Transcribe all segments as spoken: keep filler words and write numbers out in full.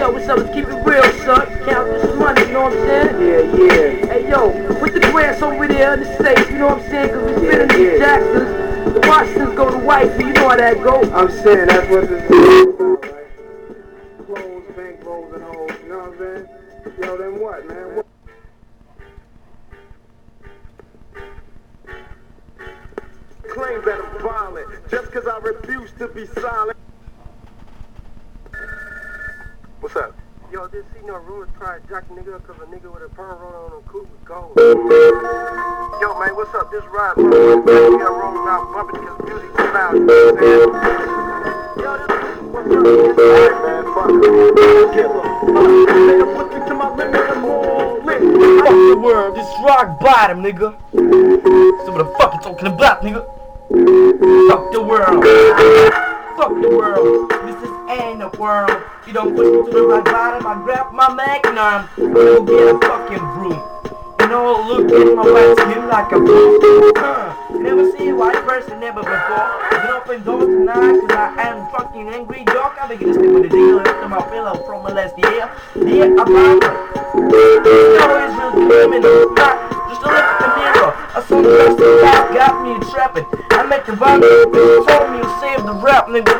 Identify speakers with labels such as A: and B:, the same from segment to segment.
A: Yo, what's up? Let's keep it real, son. Count this money, you know what I'm saying?
B: Yeah, yeah.
A: Hey, yo, put the grass over there in the safe, you know what I'm saying? Cause we spinning
B: Yeah,
A: these
B: yeah.
A: Jacksons. The Washingtons go to wifey, you know how that go.
B: I'm saying that's what this is all about, right? Clothes, bank rolls, and hoes, you know what I'm saying? Yo, then what, man? What?
C: Claim that I'm violent, just cause I refuse to be silent. What's up?
D: Yo, didn't see no rules try to jack a nigga up cause a nigga with a perm roll on him cool with gold. Yo, man, what's up? This ride, motherfucker, back here rolling out bumping cause music's loud, you know what I'm saying? Yo, this what's up, man?
C: Alright, man, fuck it. Give a fuck. Nigga, put me to my limit, I'm all lit.
A: Fuck the world, this rock bottom, nigga. So what the fuck you talking about, nigga? Fuck the world. Fuck the world. This is ain't the world. You don't push me to the rock bottom, I grab my magnum. Go get a fucking broom. You know, look at my white skin like a broom. Uh, never see a white person never before. Get open door tonight, cause I am fucking angry dog. I begin to sleep with a deal after my pillow from the last year. Dear Obama. This show is real criminal. Just a look at the mirror. I saw the rest of the rap got me trapping. I met the vibe, told me to save the rap, nigga.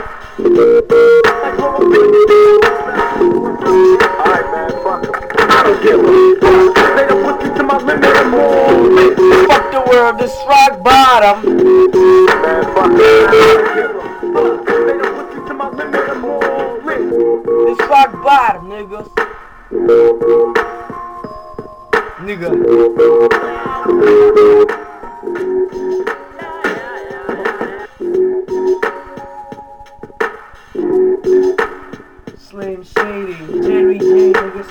C: Alright, man, fuck it. I don't give a fuck. They done put me to my limit, I'm all lit.
A: Fuck the world, this rock bottom.
C: Man, fuck it. I don't give a fuck. They done put me to my limit, I'm all lit.
A: This rock bottom, niggas. Nigga. Slim Shady, Jerry J, niggas.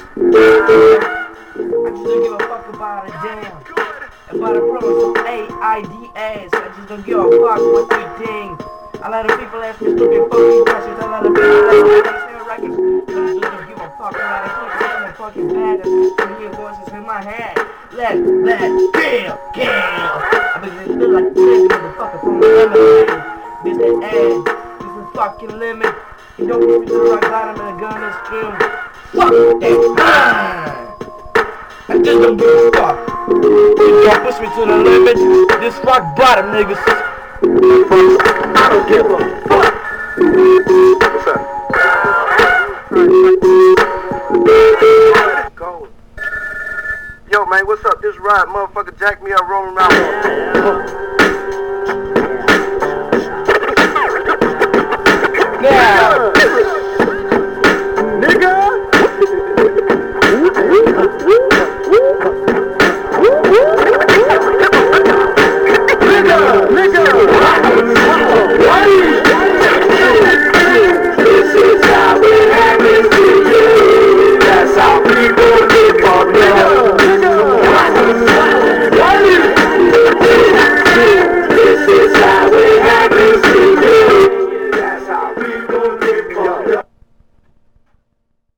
A: I just don't give a fuck about a damn. About a promise of A I D S. I just don't give a fuck what you think. A lot of people ask me stupid fucking questions. A lot of people ask me to sing records. I just don't give a fuck. A lot of people tell me fucking bad. I just hear voices in my head. Let, let, kill, kill. I begin to feel like a crazy motherfucker from the limit. This the end. This is the fucking limit. You don't push me to the rock bottom and the gun is true. Fuck that. I just don't give a fuck. You don't push me to the limit. This rock bottom, niggas.
C: I don't give a fuck. What's up?
D: Gold. Yo, man, what's up? This ride, motherfucker, jack me up rolling around.
A: Yeah.